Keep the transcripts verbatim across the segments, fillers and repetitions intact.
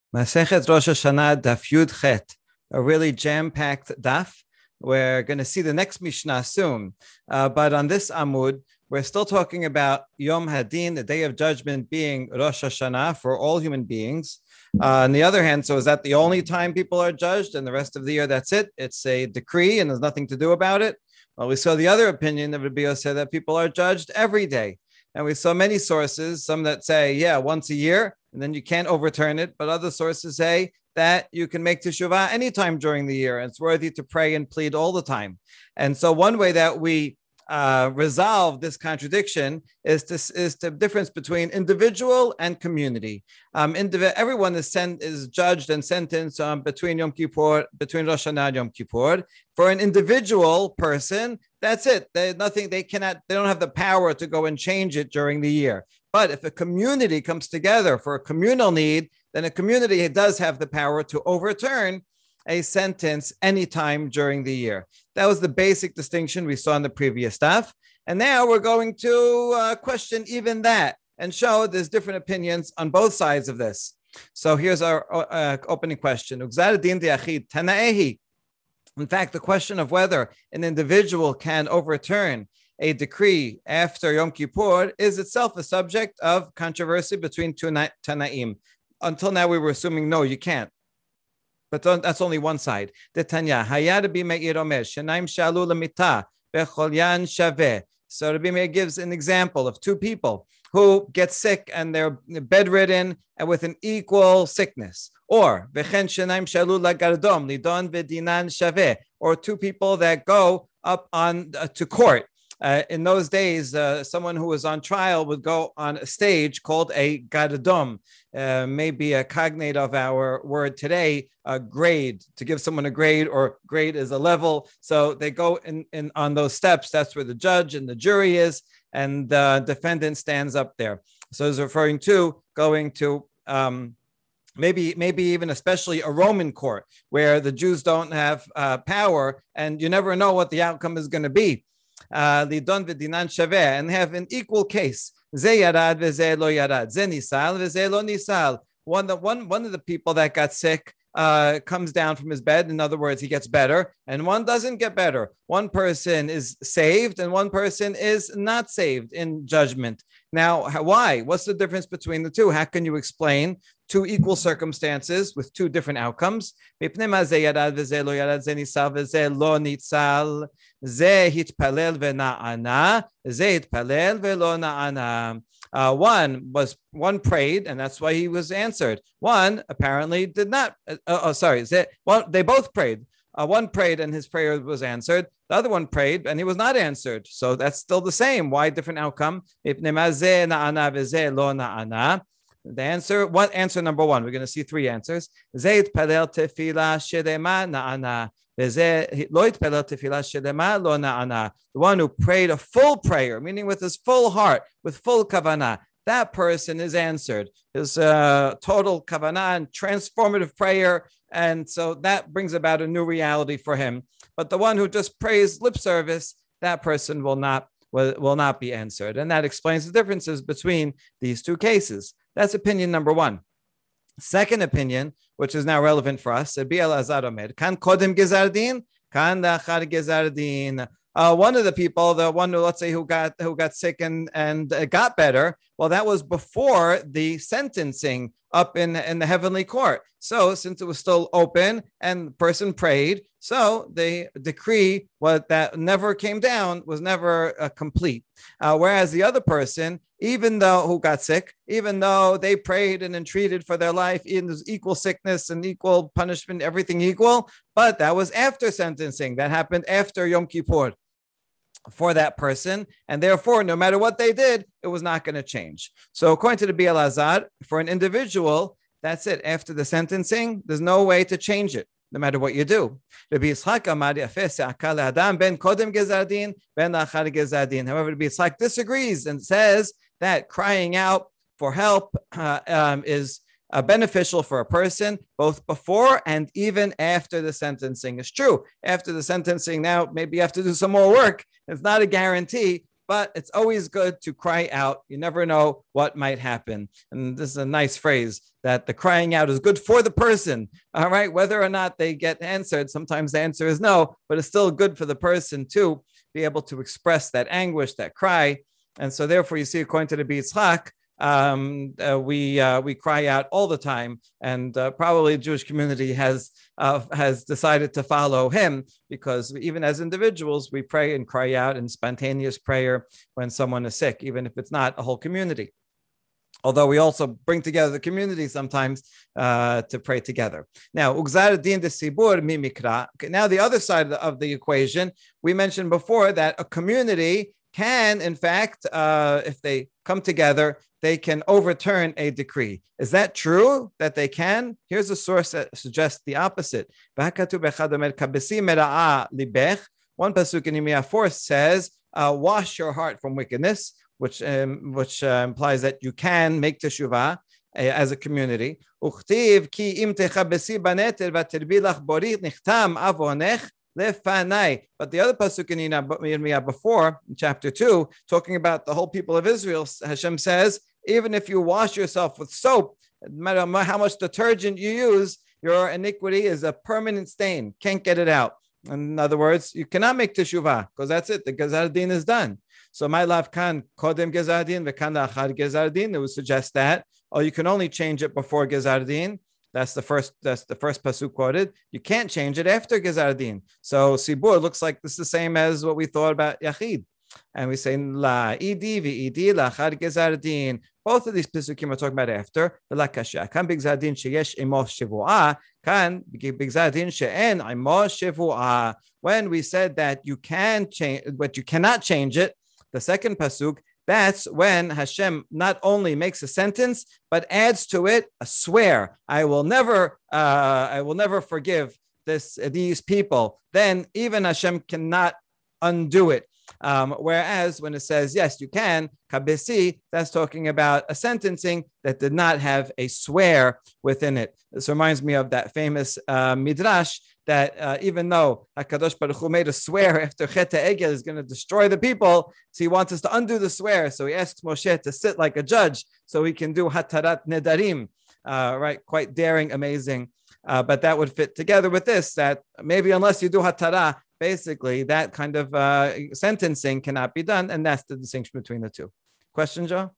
Masechet Rosh Hashanah Daf Yud Chet, a really jam-packed daf. We're going to see the next Mishnah soon, uh, but on this Amud, we're still talking about Yom Hadin, the Day of Judgment, being Rosh Hashanah for all human beings. Uh, on the other hand, so is that the only time people are judged, and the rest of the year that's it? It's a decree, and there's nothing to do about it. Well, we saw the other opinion of Rabbi Yosef that people are judged every day. And we saw many sources, some that say, yeah, once a year, and then you can't overturn it. But other sources say that you can make teshuvah anytime during the year, and it's worthy to pray and plead all the time. And so one way that we uh, resolve this contradiction is to, is the difference between individual and community. Um, indiv- everyone is sent, is judged and sentenced um, between Yom Kippur, between Rosh Hashanah and Yom Kippur. For an individual person, that's it. They nothing. They cannot. They don't have the power to go and change it during the year. But if a community comes together for a communal need, then a community does have the power to overturn a sentence anytime during the year. That was the basic distinction we saw in the previous stuff. And now we're going to uh, question even that and show there's different opinions on both sides of this. So here's our uh, opening question. In fact, the question of whether an individual can overturn a decree after Yom Kippur is itself a subject of controversy between two Tanaim. Until now, we were assuming, no, you can't. But that's only one side. The Tanya, Hayar Rabbi Meir Omer, Shenaim Shalu Lamita, Becholyan Shaveh. So Rabbi Meir gives an example of two people who get sick and they're bedridden and with an equal sickness. Or Vechen Shenaim Shalu Lagardom, Lidon Vedinan Shaveh, or two people that go up on uh, to court. Uh, in those days, uh, someone who was on trial would go on a stage called a gardom, uh, maybe a cognate of our word today, a grade, to give someone a grade, or grade is a level. So they go in, in on those steps. That's where the judge and the jury is, and the defendant stands up there. So it's referring to going to um, Maybe, maybe even especially a Roman court where the Jews don't have uh, power, and you never know what the outcome is going to be. Lidon v'dinan shaveh, and have an equal case. Ze yarad v'ze lo yarad. Ze nisal v'ze lo nisal. One, the, one, one of the people that got sick uh, comes down from his bed. In other words, he gets better, and one doesn't get better. One person is saved, and one person is not saved in judgment. Now, why? What's the difference between the two? How can you explain two equal circumstances with two different outcomes? Uh, one was one prayed, and that's why he was answered. One apparently did not. Uh, oh, sorry. Well, they both prayed. Uh, one prayed and his prayer was answered. The other one prayed and he was not answered. So that's still the same. Why different outcome? The answer, what answer number one? We're going to see three answers. The one who prayed a full prayer, meaning with his full heart, with full kavanah, that person is answered. His uh, total kavanah and transformative prayer. And so that brings about a new reality for him. But the one who just prays lip service, that person will not will, will not be answered. And that explains the differences between these two cases. That's opinion number one. Second opinion, which is now relevant for us, Rabbi Elazar Omer, kan kodem gezardin, kan lachar gezardin. Uh, one of the people, the one who, let's say, who got who got sick and and uh, got better, well, that was before the sentencing up in, in the heavenly court. So since it was still open and the person prayed, so the decree what that never came down was never uh, complete. Uh, whereas the other person, even though who got sick, even though they prayed and entreated for their life, in equal sickness and equal punishment, everything equal, but that was after sentencing. That happened after Yom Kippur for that person, and therefore, no matter what they did, it was not going to change. So according to the Rabbi Elazar, for an individual, that's it. After the sentencing, there's no way to change it, no matter what you do. Rabbi Yitzchak Amar Yafeh Se'akal Adam ben Kodem Gezardin ben Achar Gezardin. However, Rabbi Yitzchak disagrees and says that crying out for help uh, um, is Uh, beneficial for a person both before and even after the sentencing. Is true. After the sentencing, now maybe you have to do some more work. It's not a guarantee, but it's always good to cry out. You never know what might happen. And this is a nice phrase, that the crying out is good for the person. All right, whether or not they get answered, sometimes the answer is no, but it's still good for the person to be able to express that anguish, that cry. And so therefore, you see, according to the Yitzchak, um, uh, we uh, we cry out all the time, and uh, probably the Jewish community has uh, has decided to follow him, because even as individuals, we pray and cry out in spontaneous prayer when someone is sick, even if it's not a whole community. Although we also bring together the community sometimes uh, to pray together. Now, Ugzar din de sibur mi mikra. Now, the other side of the, of the equation, we mentioned before that a community can, in fact, uh, if they come together, they can overturn a decree. Is that true that they can? Here's a source that suggests the opposite. One pasuk in Yirmiyah four says, uh, wash your heart from wickedness, which um, which uh, implies that you can make teshuvah uh, as a community. Uchtiv ki im techabesi banetel v'terbi lach borit nichtam avonech lefanai. But the other pasuk in Yirmiyah before, in chapter two, talking about the whole people of Israel, Hashem says, even if you wash yourself with soap, no matter how much detergent you use, your iniquity is a permanent stain. Can't get it out. In other words, you cannot make teshuvah, because that's it. The Gezar Din is done. So my love kan kodem Gezar Din v'kan la'achar Gezar Din. It would suggest that, or you can only change it before Gezar Din. That's the first. That's the first pasuk quoted. You can't change it after Gezar Din. So sibur looks like this is the same as what we thought about yachid, and we say la idi v'idi la'achar Gezar Din. Both of these pasukim are talking about after the lakasha. Kan b'gzar din sheyesh imo shevuah. Kan b'gzar din she'en imo shevuah. When we said that you can change, but you cannot change it, the second pasuk, that's when Hashem not only makes a sentence, but adds to it a swear. I will never, uh, I will never forgive this these people. Then even Hashem cannot undo it. Um, whereas when it says, yes, you can, kabesi, that's talking about a sentencing that did not have a swear within it. This reminds me of that famous uh, midrash that uh, even though HaKadosh Baruch Hu made a swear after Chet HaEgel is going to destroy the people, so he wants us to undo the swear. So he asks Moshe to sit like a judge so he can do Hatarat Nedarim, uh, right? Quite daring, amazing. Uh, but that would fit together with this, that maybe unless you do Hatara, basically that kind of uh, sentencing cannot be done. And that's the distinction between the two. Question, Joe?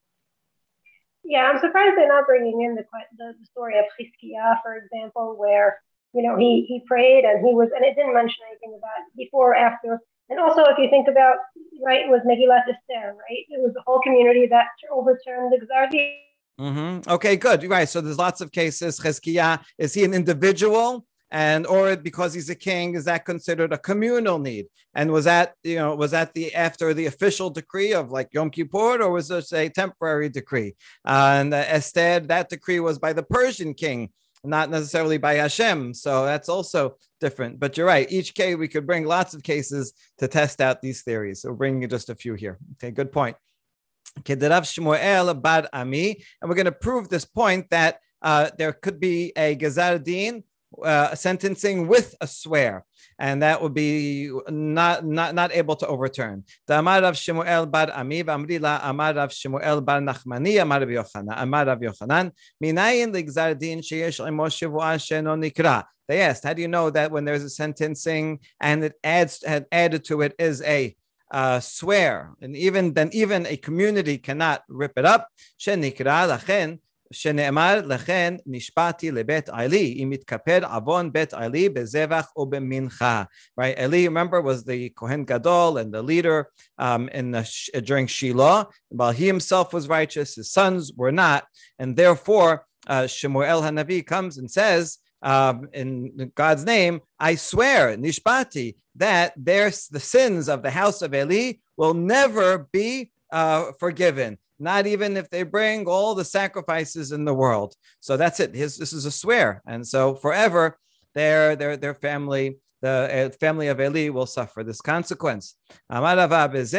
Yeah, I'm surprised they're not bringing in the, the, the story of Chizkiah, for example, where, you know, he, he prayed and he was, and it didn't mention anything about before or after. And also, if you think about, right, it was Megillat Esther, right? It was the whole community that overturned the Gzar Din. Mm-hmm. Okay, good. Right. So there's lots of cases. Chizkiah, is he an individual? And or because he's a king, is that considered a communal need? And was that, you know, was that the after the official decree of like Yom Kippur, or was this a temporary decree? Uh, and uh, Esther, that decree was by the Persian king, not necessarily by Hashem. So that's also different. But you're right. Each case, we could bring lots of cases to test out these theories. So we're bringing just a few here. Okay, good point. Kederav Shmuel Bar Ami, and we're going to prove this point that uh, there could be a Gezar Din, uh, sentencing with a swear, and that would be not not not able to overturn. Amar Rav Shmuel Bar Ami v'amri la Amar Rav Shmuel Bar Nachmani Amar Rav Yochanan Amar Rav Yochanan minayin legzar din sheyesh imo shavua sheno nikra. They asked, how do you know that when there's a sentencing and it adds had added to it is a Uh, swear, and even then, even a community cannot rip it up. Shenikra lachen, shene'emar lachen nishpati lebet Eli imitkaper avon bet Eli bezevach o bemincha. Right, Eli, remember, was the Kohen Gadol and the leader um, in the, during Shiloh. While he himself was righteous, his sons were not, and therefore uh, Shemuel Hanavi comes and says, Um, in God's name, I swear, nishpati, that there's the sins of the house of Eli will never be uh, forgiven, not even if they bring all the sacrifices in the world. So that's it. His, this is a swear, and so forever, their their their family, the uh, family of Eli, will suffer this consequence. But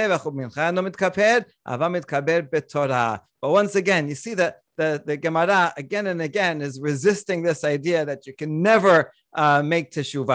once again, you see that the, the Gemara again and again is resisting this idea that you can never uh, make teshuvah.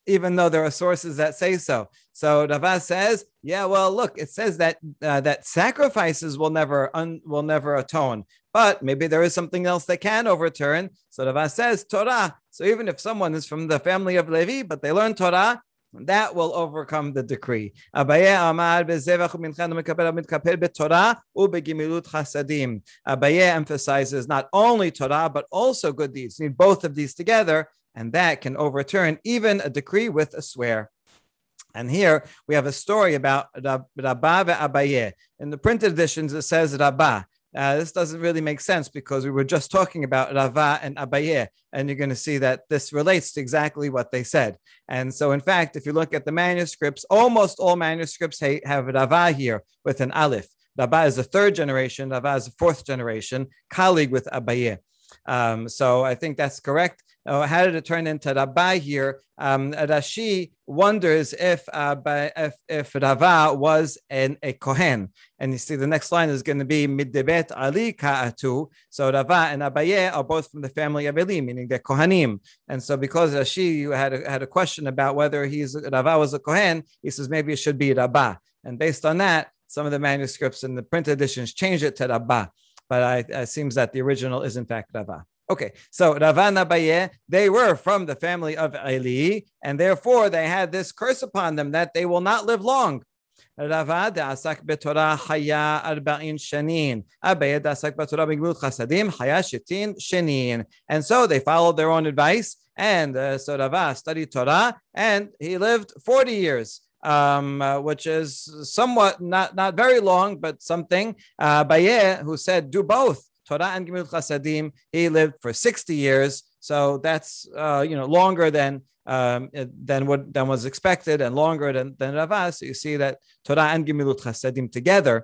even though there are sources that say so. So Rava says, yeah, well, look, it says that uh, that sacrifices will never un, will never atone, but maybe there is something else that can overturn. So Rava says Torah. So even if someone is from the family of Levi, but they learn Torah, that will overcome the decree. Abaye amar bezevach u'mincha mekapel mitkapel beTorah ubegimilut chasadim. Abaye emphasizes not only Torah but also good deeds. You need both of these together, and that can overturn even a decree with a swear. And here we have a story about Rabbah ve'Abaye. In the printed editions, it says Rabbah. Uh, this doesn't really make sense because we were just talking about Rava and Abaye, and you're going to see that this relates to exactly what they said. And so, in fact, if you look at the manuscripts, almost all manuscripts have Rava here with an Aleph. Rava is the third generation, Rava is the fourth generation, colleague with Abaye. Um, so I think that's correct. Uh, how did it turn into Rabbah here? Um, Rashi wonders if, uh, by, if if Rava was an, a Kohen. And you see the next line is going to be Middebet Ali Ka'atu. So Rava and Abaye are both from the family of Eli, meaning they're Kohanim. And so because Rashi had a, had a question about whether he's Rava was a Kohen, he says maybe it should be Rabbah. And based on that, some of the manuscripts in the printed editions changed it to Rabbah. But I, it seems that the original is in fact Rava. Okay, so Rava and Abaye, they were from the family of Eli, and therefore they had this curse upon them that they will not live long. Rava da'asak beTorah haya arba'in shanin. Abaye da'asak beTorah b'gemilut chasadim haya shetin shanin. And so they followed their own advice, and uh, so Rava studied Torah, and he lived forty years. Um, uh, which is somewhat not, not very long, but something. Uh, Abaye, who said, do both, Torah and Gemilut Chasadim, he lived for sixty years. So that's, uh, you know, longer than um, than what than was expected and longer than, than Rava. So you see that Torah and Gemilut Chasadim together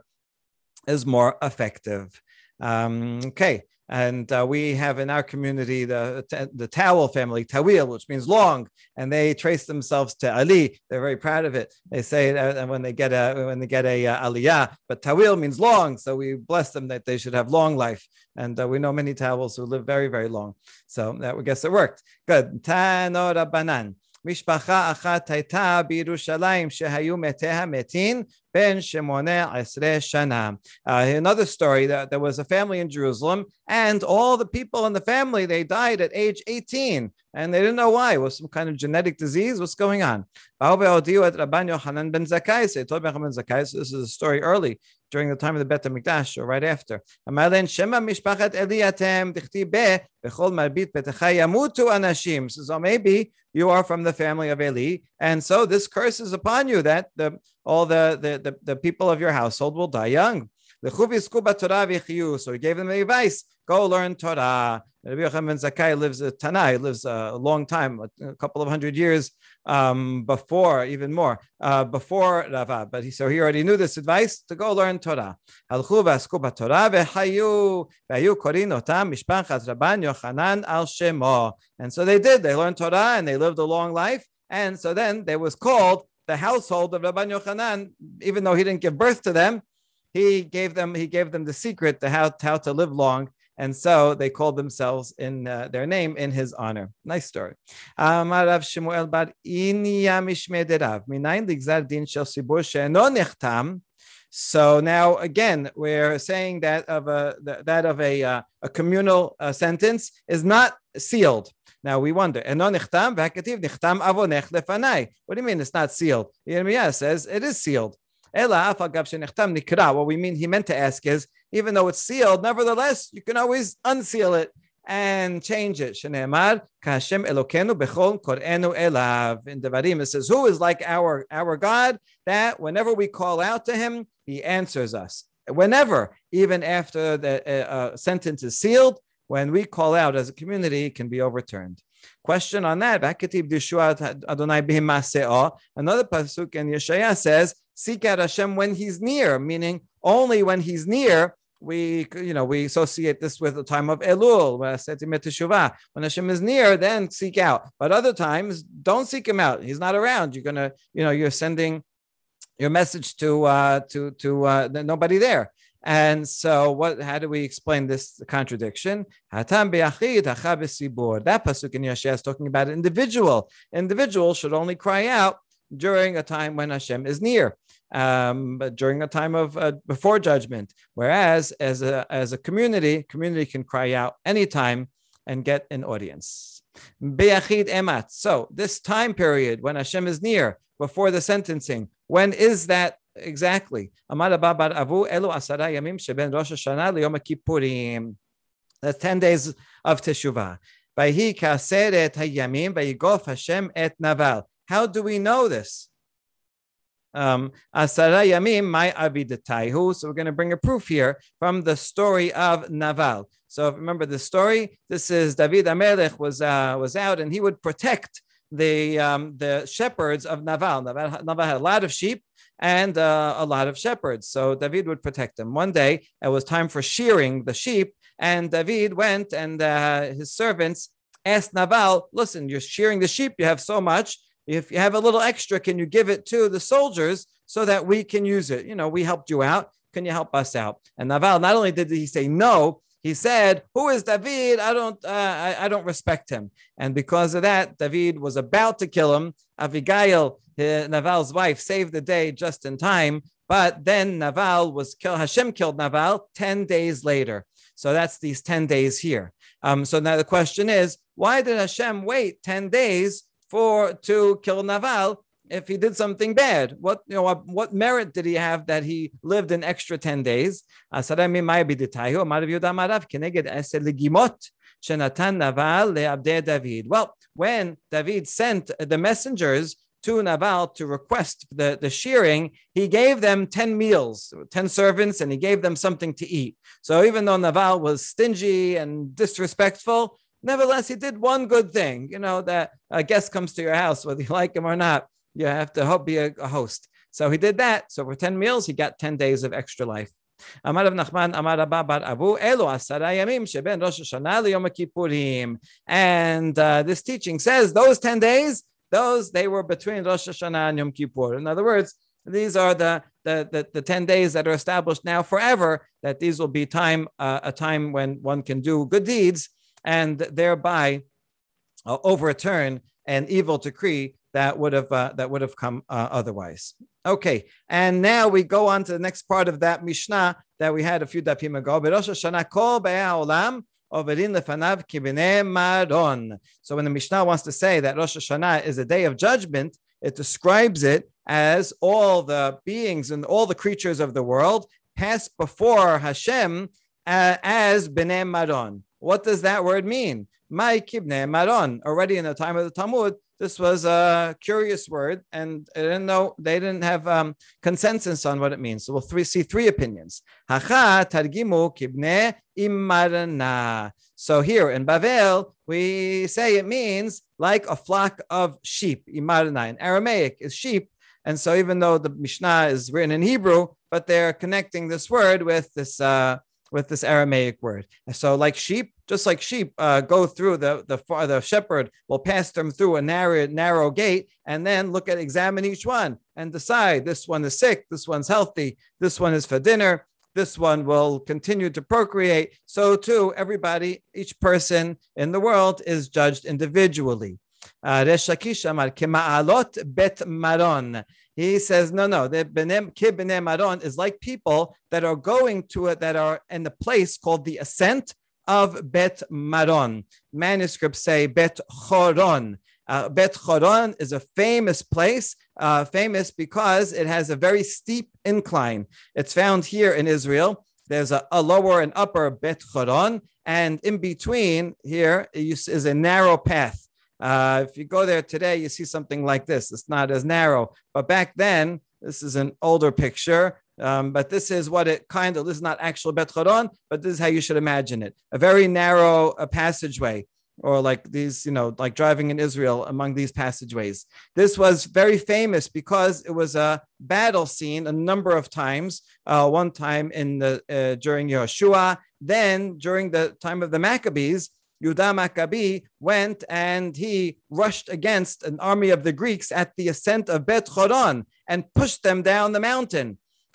is more effective. Um, okay. And uh, we have in our community the the Tawil family, Tawil, which means long, and they trace themselves to Ali. They're very proud of it. They say that when they get a when they get a uh, Aliyah, but Tawil means long, so we bless them that they should have long life. And uh, we know many Tawils who live very very long. So that we guess it worked. Good. Tano Rabbanan. משפחה אחת הייתה בירושלים שהיו מתיה מתין בין שמונה עשרה שנה. Another story that there was a family in Jerusalem, and all the people in the family, they died at age eighteen, and they didn't know why. It was some kind of genetic disease. What's going on? באו והודיעו את רבן יוחנן בן זכאי. So they told Rabban Zakkai. So this is a story early, during the time of the Bet HaMikdash, or right after. אמר להם, שמא משפחת אלי אתם, דכתיב ב, בכל מרבית ביתך ימותו אנשים. So maybe you are from the family of Eli, and so this curse is upon you that the all the, the, the, the people of your household will die young. So he gave them the advice, go learn Torah. Rabbi Yochanan ben Zakkai lives a Tanai, lives a long time, a couple of hundred years um, before, even more, uh, before Rava. But he, so he already knew this advice to go learn Torah. And so they did. They learned Torah and they lived a long life. And so then there was called the household of Rabban Yochanan, even though he didn't give birth to them. He gave them he gave them the secret to how, how to live long, and so they called themselves in uh, their name in his honor. Nice story. Amar Shmuel bar Inya mishmei derav minayin ligzar din shel sibur she'eno nechtam. So now again we're saying that of a that of a uh, a communal uh, sentence is not sealed. Now we wonder. Eno nechtam v'hakativ nechtam avonech lefanai. What do you mean it's not sealed? Yirmiyah says it is sealed. What we mean, he meant to ask is, even though it's sealed, nevertheless, you can always unseal it and change it. Shneimar, Hashem Elokeinu bechol korenu elav. In Devarim, it says, who is like our, our God, that whenever we call out to him, he answers us. Whenever, even after the uh, uh, sentence is sealed, when we call out as a community, it can be overturned. Question on that. Another pasuk in Yeshaya says, seek out Hashem when he's near, meaning only when he's near, we, you know, we associate this with the time of Elul, when Hashem is near, then seek out. But other times, don't seek him out. He's not around. You're gonna, you know, you're sending your message to uh, to to uh, nobody there. And so, what? How do we explain this contradiction? That pasuk in Yeshaya is talking about an individual. Individual should only cry out during a time when Hashem is near, um, but during a time of uh, before judgment. Whereas, as a as a community, community can cry out anytime and get an audience. Beyachid emat. So, this time period when Hashem is near before the sentencing, when is that? Exactly. That's ten days of Teshuvah. How do we know this? Um, so we're going to bring a proof here from the story of Naval. So remember the story. This is David HaMelech was uh, was out, and he would protect the um, the shepherds of Naval. Naval. Naval had a lot of sheep and uh, a lot of shepherds. So David would protect them. One day, it was time for shearing the sheep, and David went and uh, his servants asked Naval, listen, you're shearing the sheep, you have so much. If you have a little extra, can you give it to the soldiers so that we can use it? You know, we helped you out. Can you help us out? And Naval, not only did he say no, he said, who is David? I don't, uh, I, I don't respect him. And because of that, David was about to kill him. Abigail, Naval's wife, saved the day just in time. But then Naval was killed. Hashem killed Naval ten days later. So that's these ten days here. Um, so now the question is, why did Hashem wait ten days for to kill Naval if he did something bad? What you know? What, what merit did he have that he lived an extra ten days? Well, when David sent the messengers to Naval to request the, the shearing, he gave them ten meals, ten servants, and he gave them something to eat. So even though Naval was stingy and disrespectful, nevertheless, he did one good thing. You know, that a guest comes to your house, whether you like him or not, you have to hope be a, a host. So he did that. So for ten meals, he got ten days of extra life. Amar Rav Nachman, Amar Abba bar Avu, Elu asara yamim sheben Rosh Hashanah liyom Kippurim. And uh, this teaching says those ten days, those, they were between Rosh Hashanah and Yom Kippur. In other words, these are the, the, the, the ten days that are established now forever, that these will be time uh, a time when one can do good deeds and thereby uh, overturn an evil decree that would have uh, that would have come uh, otherwise. Okay, and now we go on to the next part of that Mishnah that we had a few dapim ago. Rosh Hashanah kol be'ei ha'olam overin lefanav ki bnei maron. So when the Mishnah wants to say that Rosh Hashanah is a day of judgment, it describes it as all the beings and all the creatures of the world pass before Hashem uh, as bnei maron. What does that word mean? Mai ki bnei maron. Already in the time of the Talmud, this was a curious word, and I didn't know, they didn't have um, consensus on what it means. So we'll three, see three opinions. Hacha targimu kibne imarana. So here in Bavel, we say it means like a flock of sheep. Imarana in Aramaic is sheep. And so even though the Mishnah is written in Hebrew, but they're connecting this word with this uh, with this Aramaic word. So like sheep, just like sheep uh, go through the, the, the shepherd will pass them through a narrow, narrow gate and then look at, examine each one and decide this one is sick, this one's healthy, this one is for dinner, this one will continue to procreate. So too, everybody, each person in the world is judged individually. Uh, Resh Lakish amar kema'alot bet maron. He says, no, no, the Bnei Maron is like people that are going to it, that are in the place called the ascent of Bet Maron. Manuscripts say Bet Choron. Uh, Bet Choron is a famous place, uh, famous because it has a very steep incline. It's found here in Israel. There's a, a lower and upper Bet Choron, and in between here is a narrow path. Uh, if you go there today, you see something like this. It's not as narrow, but back then, this is an older picture. Um, but this is what it kind of, this is not actual Bet Choron, but this is how you should imagine it. A very narrow uh, passageway, or like these, you know, like driving in Israel among these passageways. This was very famous because it was a battle scene a number of times. Uh, one time in the uh, during Yehoshua, then during the time of the Maccabees, Yehuda Maccabi went and he rushed against an army of the Greeks at the ascent of Bet Choron and pushed them down the mountain.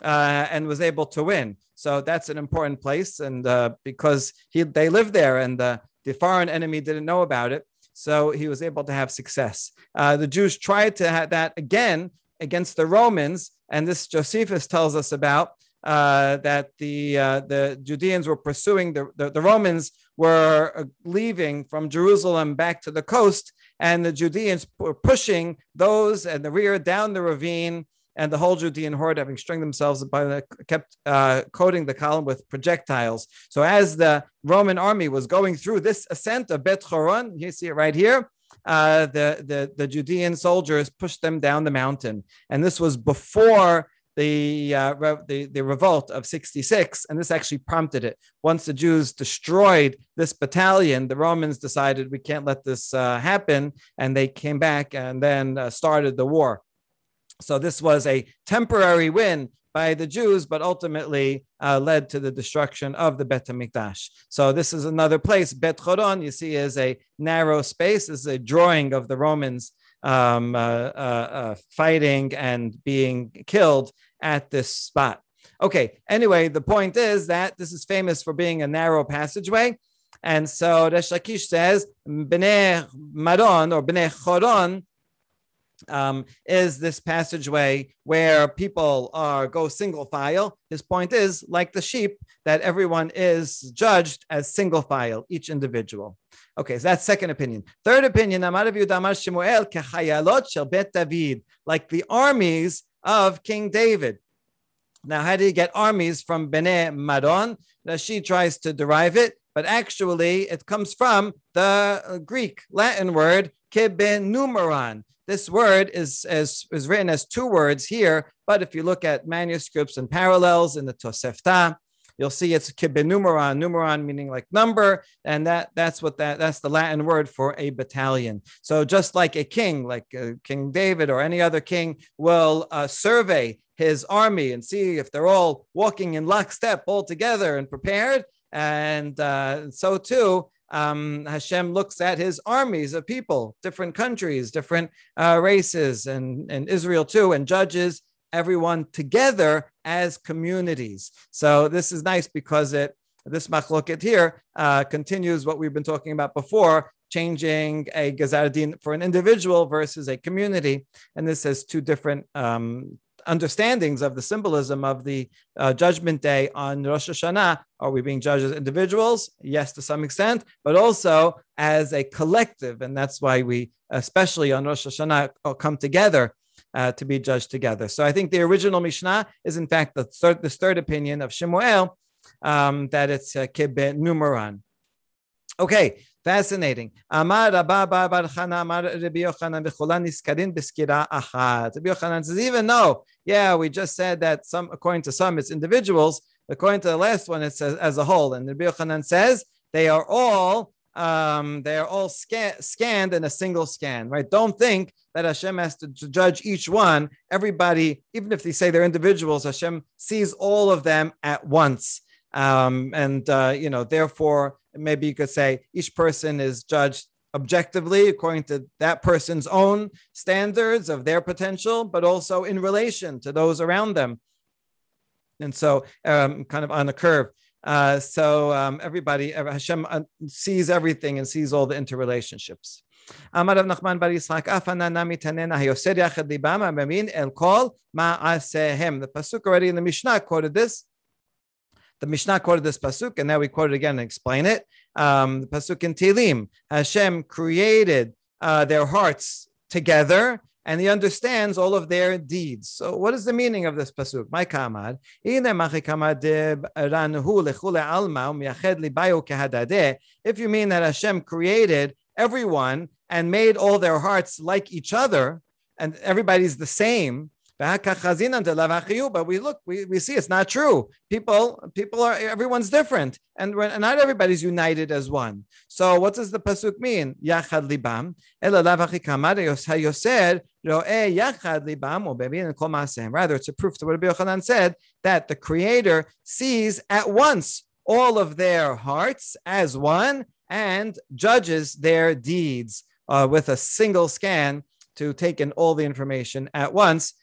uh, and was able to win. So that's an important place, and uh, because he they lived there, and uh, the foreign enemy didn't know about it, so he was able to have success. Uh, the Jews tried to have that again against the Romans, and this Josephus tells us about uh, that the uh, the Judeans were pursuing the, the the Romans were leaving from Jerusalem back to the coast, and the Judeans were pushing those and the rear down the ravine. And the whole Judean horde, having stringed themselves by the, kept uh, coating the column with projectiles. So as the Roman army was going through this ascent of Bet Horon, you see it right here, uh, the, the, the Judean soldiers pushed them down the mountain. And this was before the, uh, re- the, the revolt of sixty-six, and this actually prompted it. Once the Jews destroyed this battalion, the Romans decided we can't let this uh, happen, and they came back and then uh, started the war. So this was a temporary win by the Jews, but ultimately uh, led to the destruction of the Bet HaMikdash. So this is another place. Bet Horon, you see, is a narrow space. This is a drawing of the Romans um, uh, uh, uh, fighting and being killed at this spot. Okay, anyway, the point is that this is famous for being a narrow passageway. And so Resh Lakish says, Bnei Maron or Bnei Horon, Um, is this passageway where people are go single file. His point is, like the sheep, that everyone is judged as single file, each individual. Okay, so that's second opinion. Third opinion, like the armies of King David. Now, how do you get armies from Bnei Maron? She tries to derive it, but actually it comes from the Greek Latin word kibenumeron. This word is, is, is written as two words here, but if you look at manuscripts and parallels in the Tosefta, you'll see it's kibenumeron, numeron meaning like number, and that, that's what that that's the Latin word for a battalion. So just like a king, like uh, King David or any other king, will uh, survey his army and see if they're all walking in lockstep, all together and prepared, and uh, so too. Um, Hashem looks at his armies of people, different countries, different uh, races, and, and Israel too, and judges everyone together as communities. So this is nice because it this machloket here uh, continues what we've been talking about before, changing a Gezar Din for an individual versus a community. And this has two different um, understandings of the symbolism of the uh, judgment day on Rosh Hashanah. Are we being judged as individuals? Yes, to some extent, but also as a collective. And that's why we, especially on Rosh Hashanah, come together uh, to be judged together. So I think the original Mishnah is in fact the third, this third opinion of Shemuel, um, that it's uh, kibenumeron. Okay. Fascinating. Amar Rabba Bar Chana Amar Rabbi Yochanan v'cholan niskarin b'skira achat. Rabbi Yochanan says, even though, yeah, we just said that some, according to some, it's individuals. According to the last one, it says as a whole. And Rabbi Yochanan says they are all, um, they are all scan, scanned in a single scan, right? Don't think that Hashem has to judge each one. Everybody, even if they say they're individuals, Hashem sees all of them at once. Um, and, uh, you know, therefore, maybe you could say each person is judged objectively according to that person's own standards of their potential, but also in relation to those around them. And so um, kind of on a curve. Uh, so um, everybody, Hashem sees everything and sees all the interrelationships. Amar Rav Nachman bar Yitzchak, afana nami tanena hayoser yachad libam ha'mamin el kol ma'asehem. The pasuk already in the Mishnah quoted this. The Mishnah quoted this pasuk, and now we quote it again and explain it. Um, the pasuk in Tehillim, Hashem created uh, their hearts together, and He understands all of their deeds. So, what is the meaning of this pasuk? My kamad, if you mean that Hashem created everyone and made all their hearts like each other, and everybody's the same. But we look, we, we see it's not true. People, people are, everyone's different, and not everybody's united as one. So what does the pasuk mean? Yachad libam. Rather, it's a proof to what Rabbi Yochanan said, that the Creator sees at once all of their hearts as one and judges their deeds uh, with a single scan to take in all the information at once.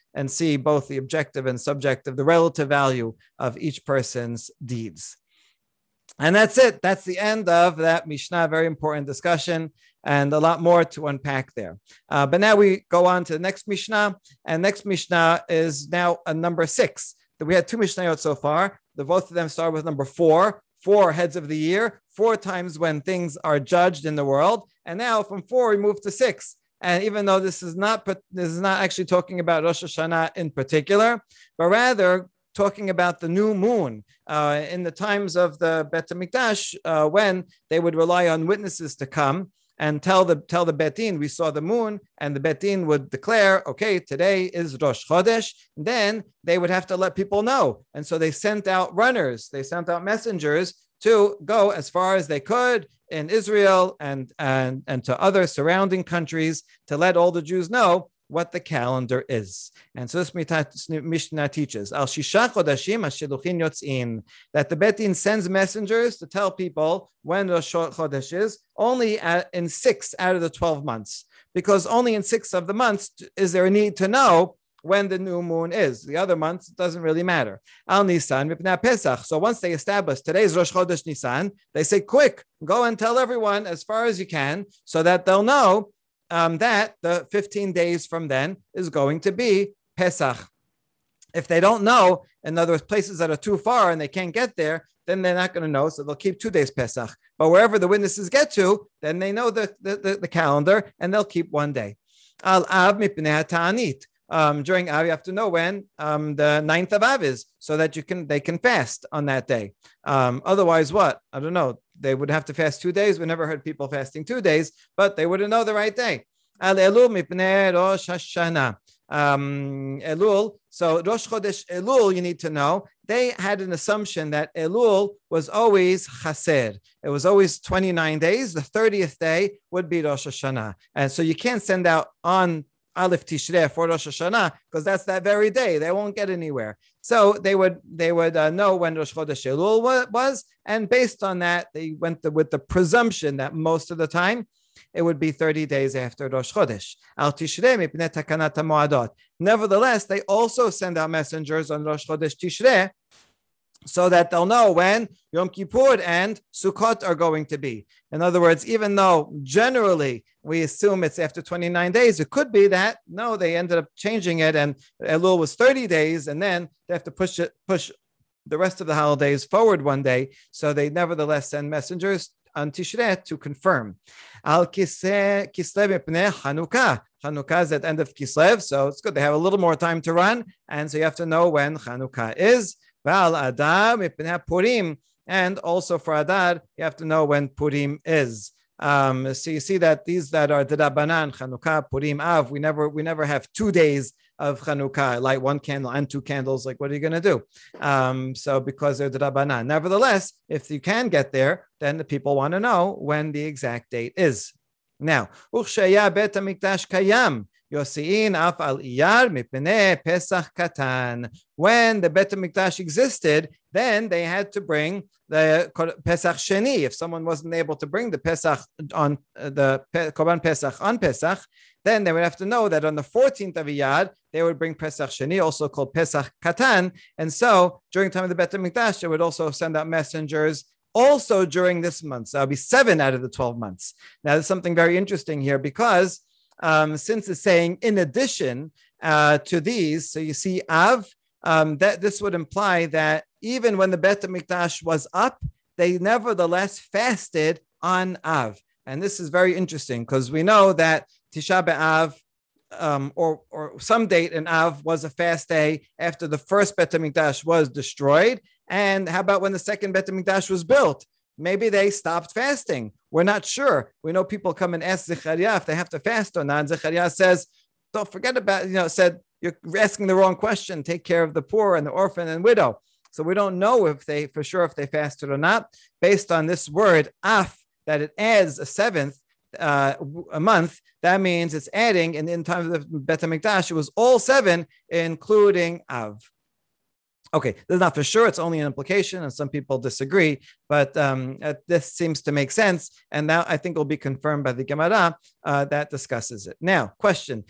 and see both the objective and subjective, the relative value of each person's deeds. And that's it. That's the end of that Mishnah. Very important discussion and a lot more to unpack there. Uh, but now we go on to the next Mishnah. And next Mishnah is now a number six. We had two Mishnayot so far. The both of them start with number four. Four heads of the year. Four times when things are judged in the world. And now from four we move to six. And even though this is not this is not actually talking about Rosh Hashanah in particular, but rather talking about the new moon uh, in the times of the Bet HaMikdash, uh, when they would rely on witnesses to come and tell the tell the Bet Din, we saw the moon, and the Bet Din would declare, okay, today is Rosh Chodesh. Then they would have to let people know. And so they sent out runners, they sent out messengers to go as far as they could in Israel and, and, and to other surrounding countries to let all the Jews know what the calendar is. And so this Mishnah teaches Al Shisha Chodashim Hashiluchin Yotzin, that the Bet Din sends messengers to tell people when Rosh Chodesh is, only at, in six out of the twelve months, because only in six of the months is there a need to know when the new moon is. The other months, it doesn't really matter. Al Nisan Mipnei Pesach. So once they establish today's Rosh Chodesh Nisan, they say, quick, go and tell everyone as far as you can, so that they'll know Um, that the fifteen days from then is going to be Pesach. If they don't know, in other words, places that are too far and they can't get there, then they're not going to know, so they'll keep two days Pesach. But wherever the witnesses get to, then they know the, the, the, the calendar, and they'll keep one day. Al-Av mipnei ta'anit. Um, during Av, you have to know when um, the ninth of Av is, so that you can they can fast on that day. Um, otherwise, what? I don't know. They would have to fast two days. We never heard people fasting two days, but they wouldn't know the right day. Al Elul mipnei Rosh Hashanah. Um, Elul. So Rosh Chodesh Elul, you need to know, they had an assumption that Elul was always Chaser. It was always twenty-nine days. The thirtieth day would be Rosh Hashanah. And so you can't send out on Aleph Tishrei for Rosh Hashanah, because that's that very day. They won't get anywhere. So they would they would uh, know when Rosh Chodesh Elul was, and based on that, they went the, with the presumption that most of the time it would be thirty days after Rosh Chodesh. Al Tishrei mipnei takanat hamoadot. Nevertheless, they also send out messengers on Rosh Chodesh Tishrei, so that they'll know when Yom Kippur and Sukkot are going to be. In other words, even though generally we assume it's after twenty-nine days, it could be that, no, they ended up changing it, and Elul was thirty days, and then they have to push it, push the rest of the holidays forward one day. So they nevertheless send messengers on Tishrei to confirm. Al Kislev mipnei Chanukah. Chanukah is at the end of Kislev, so it's good. They have a little more time to run, and so you have to know when Chanukah is. Val Adar mipnei Purim, and also for Adar, you have to know when Purim is. Um, so you see that these that are D'Rabbanan, Chanukah, Purim, Av, we never we never have two days of Chanukah, light one candle and two candles. Like, what are you going to do? Um, so because they're D'Rabbanan. Nevertheless, if you can get there, then the people want to know when the exact date is. Now, Uchshaya Bet HaMikdash Kayam. Yosiin af al iyar mipnei Pesach katan. When the Bet HaMikdash existed, then they had to bring the Pesach Sheni. If someone wasn't able to bring the Pesach on uh, the Korban Pesach on Pesach, then they would have to know that on the fourteenth of Iyar, they would bring Pesach Sheni, also called Pesach Katan. And so during the time of the Bet HaMikdash, they would also send out messengers also during this month. So that'll be seven out of the twelve months. Now, there's something very interesting here, because Um, since it's saying in addition uh, to these, so you see Av, um, that this would imply that even when the Bet HaMikdash was up, they nevertheless fasted on Av. And this is very interesting, because we know that Tisha B'Av, um, or, or some date in Av, was a fast day after the first Bet HaMikdash was destroyed. And how about when the second Bet HaMikdash was built? Maybe they stopped fasting. We're not sure. We know people come and ask Zechariah if they have to fast or not. And Zechariah says, don't forget about, you know, said, you're asking the wrong question. Take care of the poor and the orphan and widow. So we don't know if they, for sure, if they fasted or not. Based on this word, af, that it adds a seventh uh, a month, that means it's adding, and in time of the Bet HaMikdash, it was all seven, including Av. Okay, this is not for sure. It's only an implication, and some people disagree. But um, uh, this seems to make sense, and now I think will be confirmed by the Gemara uh, that discusses it. Now, question: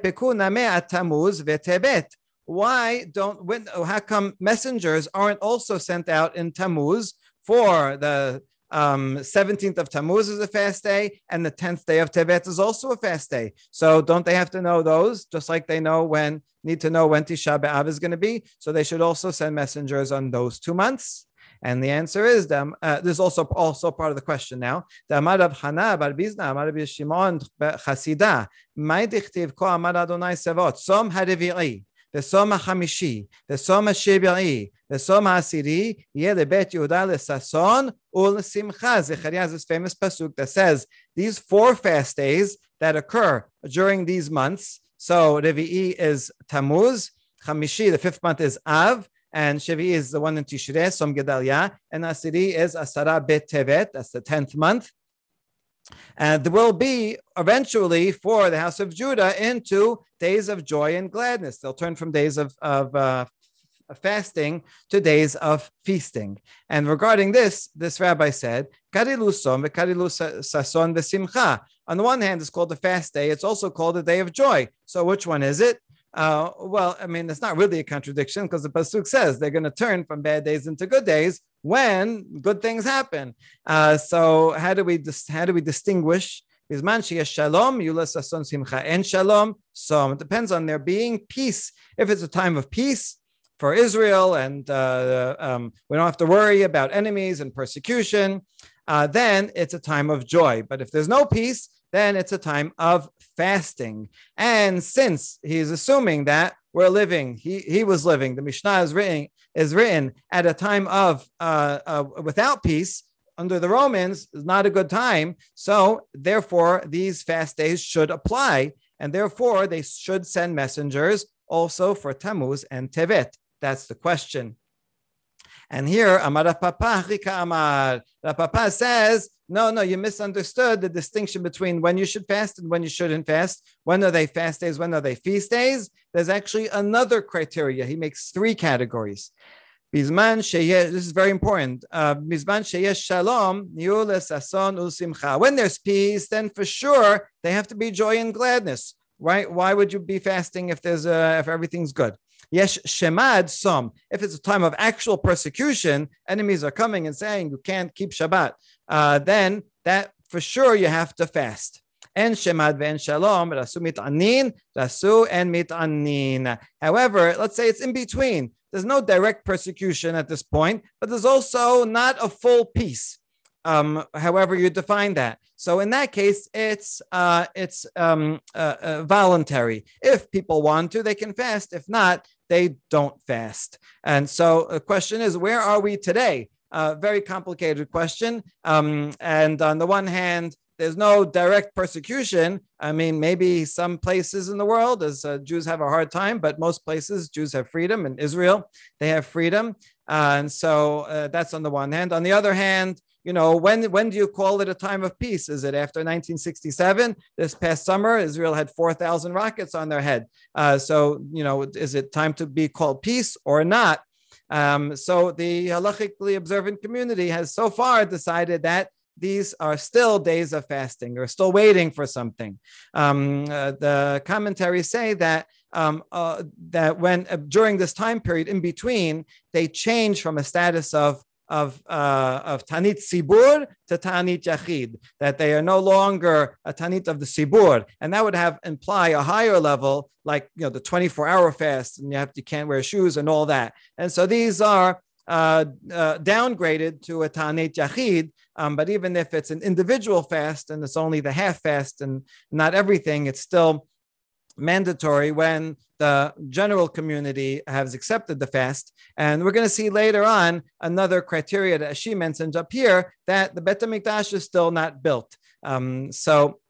why don't? When, how come messengers aren't also sent out in Tammuz for the um, seventeenth of Tammuz is a fast day, and the tenth day of Tevet is also a fast day? So don't they have to know those, just like they know when? Need to know when Tisha B'Av is going to be, so they should also send messengers on those two months. And the answer is them. Uh, this is also also part of the question now. The Amar of Hana bar Bizna, Amar of Shimon Chasida, Mai dichtiv ko Amar Adonai Sevot, Som Harevi'i, the Som HaChamishi, the Som HaShebi'i, the Som HaAsiri, Yeh lebet Yehuda leSason u'leSimcha. Zechariah has this famous pasuk that says these four fast days that occur during these months. So Revi'i is Tammuz, Chamishi, the fifth month, is Av, and Shevi'i is the one in Tishrei, Som Gedalia, and Asiri is Asara Bet Tevet, that's the tenth month. And there will be eventually for the house of Judah into days of joy and gladness. They'll turn from days of, of uh, fasting to days of feasting. And regarding this, this rabbi said, Karilu Som v'Karilu Sason v'Simcha. On the one hand, it's called the fast day. It's also called the day of joy. So which one is it? Uh, well, I mean, it's not really a contradiction because the pasuk says they're going to turn from bad days into good days when good things happen. Uh, so how do we dis- how do we distinguish? Bizman sheyesh shalom, yula sason simcha, and shalom. So it depends on there being peace. If it's a time of peace for Israel, and uh, um, we don't have to worry about enemies and persecution, uh, then it's a time of joy. But if there's no peace, then it's a time of fasting. And since he's assuming that we're living, he, he was living, the Mishnah is written, is written at a time of uh, uh, without peace, under the Romans, is not a good time. So therefore, these fast days should apply. And therefore, they should send messengers also for Tammuz and Tevet. That's the question. And here, Amar Rav Papa, Chika Amar. Rav Papa says, no, no, you misunderstood the distinction between when you should fast and when you shouldn't fast. When are they fast days? When are they feast days? There's actually another criteria. He makes three categories. Bizman sheyesh, this is very important. Bizman sheyesh shalom, niul sason usimcha. When there's peace, then for sure they have to be joy and gladness, right? Why would you be fasting if there's a, if everything's good? Yesh shemad som. If it's a time of actual persecution, enemies are coming and saying you can't keep Shabbat, uh, then that for sure you have to fast. En shemad ve'en shalom, rasu mit'anin, rasu en mit'anin. However, let's say it's in between. There's no direct persecution at this point, but there's also not a full peace. Um, however you define that. So in that case, it's uh, it's um, uh, uh, voluntary. If people want to, they can fast. If not, they don't fast. And so the question is, where are we today? Uh, very complicated question. Um, and on the one hand, there's no direct persecution. I mean, maybe some places in the world, as uh, Jews have a hard time, but most places, Jews have freedom. In Israel, they have freedom. Uh, and so uh, that's on the one hand. On the other hand, you know, when, when do you call it a time of peace? Is it after nineteen sixty-seven? This past summer, Israel had four thousand rockets on their head. Uh, so, you know, is it time to be called peace or not? Um, so the halachically observant community has so far decided that these are still days of fasting. They're still waiting for something. Um, uh, the commentaries say that um, uh, that when uh, during this time period in between, they change from a status of of uh, of Tanit Sibur to Tanit Yachid, that they are no longer a Tanit of the Sibur, and that would have imply a higher level, like you know the twenty-four hour fast, and you have you can't wear shoes and all that. And so these are uh, uh, downgraded to a Tanit Yachid. Um, but even if it's an individual fast and it's only the half fast and not everything, it's still mandatory when the general community has accepted the fast. And we're going to see later on another criteria that she mentioned up here, that the Bet HaMikdash is still not built. Um, so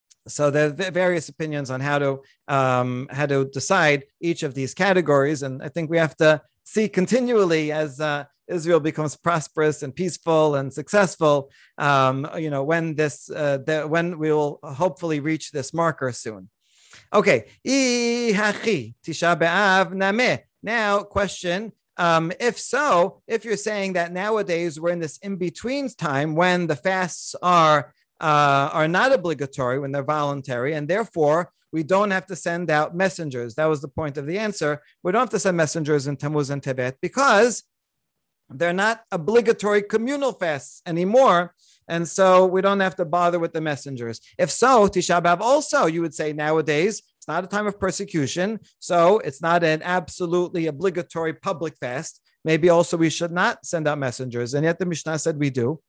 So there are various opinions on how to um, how to decide each of these categories. And I think we have to see continually as uh, Israel becomes prosperous and peaceful and successful, um, you know, when this, uh, the, when we will hopefully reach this marker soon. Okay. Now, question. Um, if so, if you're saying that nowadays we're in this in-between time when the fasts are uh, are not obligatory, when they're voluntary, and therefore we don't have to send out messengers. That was the point of the answer. We don't have to send messengers in Tammuz and Tevet because they're not obligatory communal fasts anymore. And so we don't have to bother with the messengers. If so, Tisha B'Av also, you would say nowadays, it's not a time of persecution. So it's not an absolutely obligatory public fast. Maybe also we should not send out messengers. And yet the Mishnah said we do.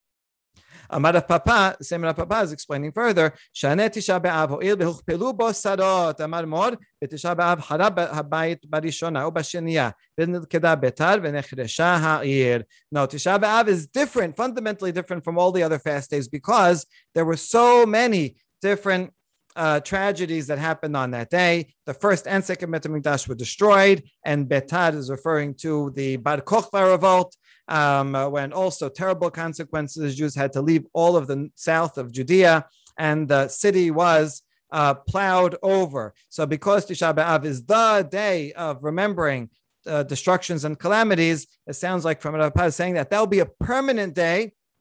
Amar Papa, same Rav Papa is explaining further. Shane Tisha B'Av ho'il v'huchpelu bo sarot. Amar Mor v'Tisha B'Av harab habayit barishona u'basheniya v'nilkeda betar v'nechresha ha'ir. No, Tisha B'Av is different, fundamentally different from all the other fast days because there were so many different Uh, tragedies that happened on that day. The first and second Bet HaMikdash were destroyed, and Betad is referring to the Bar Kokhba revolt, um, uh, when also terrible consequences. Jews had to leave all of the south of Judea, and the city was uh, plowed over. So because Tisha B'Av is the day of remembering uh, destructions and calamities, it sounds like from Rav Paz saying that that'll be a permanent day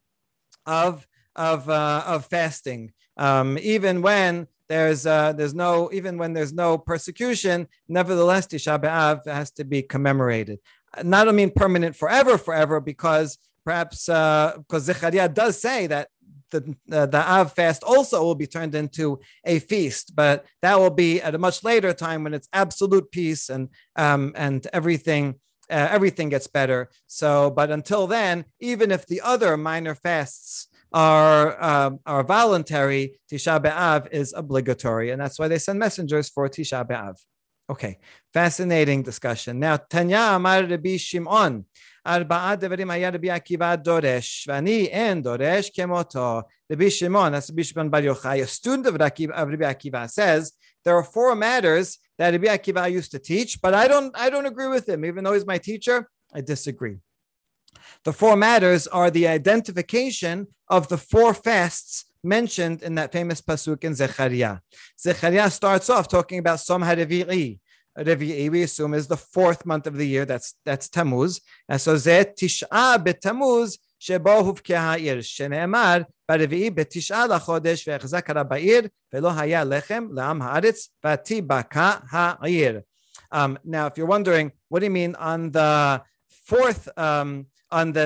of, of, uh, of fasting. Um, even when There's uh, there's no even when there's no persecution, nevertheless Tisha B'Av has to be commemorated. Not I mean permanent forever, forever, because perhaps uh, because Zechariah does say that the uh, the Av fast also will be turned into a feast, but that will be at a much later time when it's absolute peace and um, and everything uh, everything gets better. So, but until then, even if the other minor fasts are uh, are voluntary, Tisha B'Av is obligatory, and that's why they send messengers for Tisha B'Av. Okay, fascinating discussion. Now, Tanya Amar Rabbi Shimon, Arba'a Devarim Haya Rabbi Akiva Doresh, V'ani En Doresh Kemoto. Rabbi Shimon, that's Rabbi Shimon Bar Yochai, a student of Rabbi Akiva, says there are four matters that Rabbi Akiva used to teach, but I don't I don't agree with him, even though he's my teacher. I disagree. The four matters are the identification of the four fasts mentioned in that famous pasuk in Zechariah. Zechariah starts off talking about Som HaRevi'i. Revi'i, we assume, is the fourth month of the year. That's that's Tammuz. And so Zeh Tish'a b'Tammuz shebo huvkeh ha'ir. Shene'emar b'Revi'i b'Tish'a lachodesh ve'echzak hara ba'ir ve'lo haya lechem le'am ha'aretz v'tibaka ha'ir. Um, now, if you're wondering, what do you mean on the fourth um, on the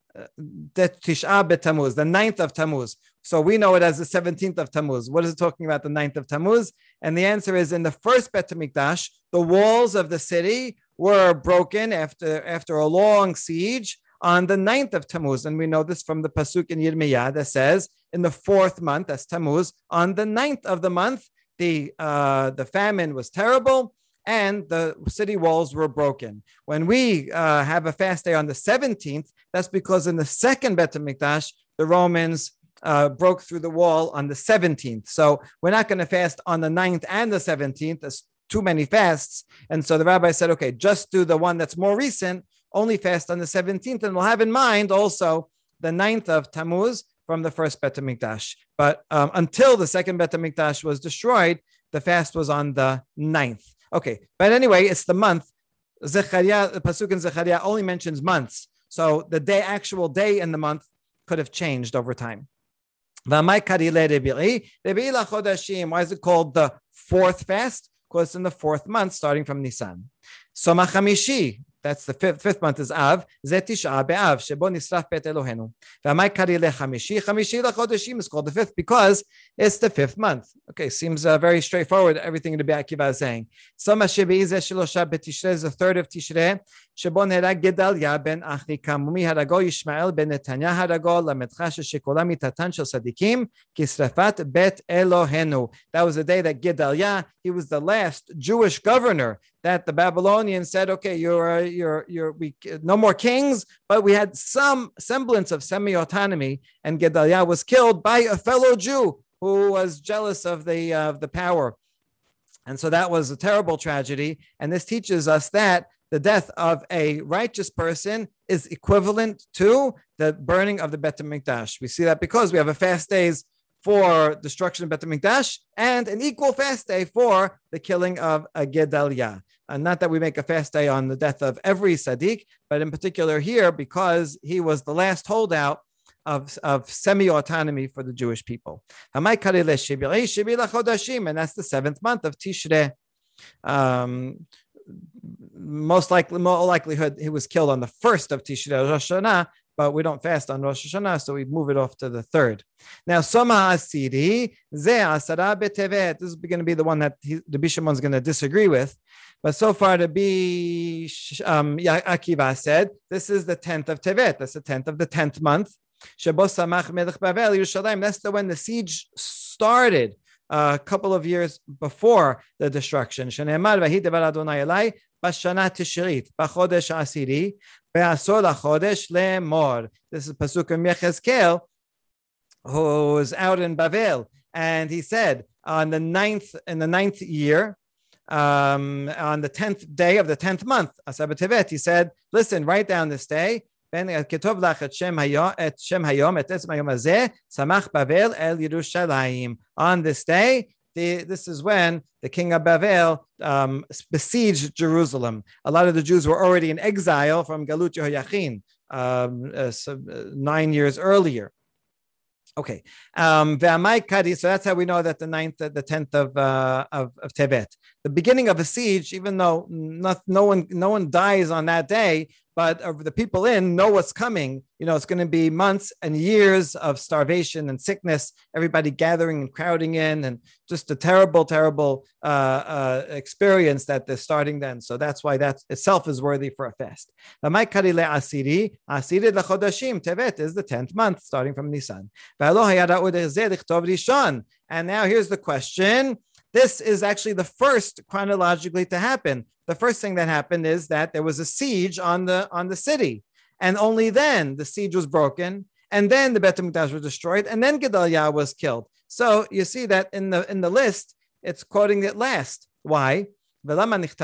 the Tish'a b'Tammuz, the ninth of Tammuz? So we know it as the seventeenth of Tammuz. What is it talking about, the ninth of Tammuz? And the answer is in the first Bet HaMikdash, the walls of the city were broken after, after a long siege on the ninth of Tammuz. And we know this from the pasuk in Yirmiyah that says in the fourth month, that's Tammuz, on the ninth of the month, the uh, the famine was terrible and the city walls were broken. When we uh, have a fast day on the seventeenth, that's because in the second Bet HaMikdash, the Romans uh, broke through the wall on the seventeenth. So we're not going to fast on the ninth and the seventeenth. There's too many fasts. And so the rabbi said, okay, just do the one that's more recent, only fast on the seventeenth. And we'll have in mind also the ninth of Tammuz from the first Bet HaMikdash. But um, until the second Bet HaMikdash was destroyed, the fast was on the ninth. Okay, but anyway, it's the month. Zechariah, the pasuk in Zechariah only mentions months. So the day, actual day in the month could have changed over time. Why is it called the fourth fast? Because it's in the fourth month, starting from Nisan. Soma Chamishi, that's the fifth, fifth month is Av. Zeh Tish'a B'Av, shebo nisraf bet Elohenu. V'amai kari lechamishi. Chamishi lachodeshim is called the fifth because it's the fifth month. Okay, seems uh, very straightforward, everything Rabbi Akiva is saying. Soma shebe'i zeh shelosha b'Tishrei is the third of Tishrei. Shebo nehera Gedalia ben Achikam. Umi harago Yishmael ben Netanya harago lamedcha sheshikola mitatan shel sadikim kisrafat bet Elohenu. That was the day that Gedalia, he was the last Jewish governor that the Babylonians said, okay, you're, uh, you're, you're, we, no more kings, but we had some semblance of semi-autonomy, and Gedaliah was killed by a fellow Jew who was jealous of the, uh, of the power. And so that was a terrible tragedy. And this teaches us that the death of a righteous person is equivalent to the burning of the Bet HaMikdash. We see that because we have a fast days for destruction of Bet HaMikdash, and an equal fast day for the killing of a Gedaliah. And not that we make a fast day on the death of every Sadiq, but in particular here, because he was the last holdout of, of semi-autonomy for the Jewish people. And that's the seventh month of Tishrei. Um, most likely, more likelihood, he was killed on the first of Tishrei, Rosh Hashanah, but we don't fast on Rosh Hashanah, so we move it off to the third. Now, Soma Asiri, Ze Asara B'Tevet. This is going to be the one that he, the Bishamon is going to disagree with. But so far, the Bi um, Akiva said, this is the tenth of Tevet. That's the tenth of the tenth month. Shebo Samach Melech Bavel Yerushalayim. That's the when the siege started. Uh, a couple of years before the destruction. Shneimar v'hidevar Adonai Elai b'shana tishrit b'chodesh asiri be'asor lachodesh le'mor. This is pasuk in Yechezkel, who was out in Bavel, and he said on the ninth in the ninth year, um, on the tenth day of the tenth month, Asar B'Tevet, he said, "Listen, write down this day." On this day, the, this is when the king of Bavel um, besieged Jerusalem. A lot of the Jews were already in exile from Galut Yehoyachin um, uh, so, uh, nine years earlier. Okay, um, so that's how we know that the ninth, the tenth of, uh, of of Tevet, the beginning of a siege. Even though not, no one, no one dies on that day, but uh, the people in know what's coming. You know, it's going to be months and years of starvation and sickness. Everybody gathering and crowding in, and just a terrible, terrible uh, uh, experience that they're starting then. So that's why that itself is worthy for a fast. Asiri, Asiri lechodashim Tevet is the tenth month, starting from Nisan. And now here's the question. This is actually the first chronologically to happen. The first thing that happened is that there was a siege on the on the city, and only then the siege was broken, and then the Bet HaMikdash was destroyed, and then Gedaliah was killed. So you see that in the in the list, it's quoting it last. Why? Oh,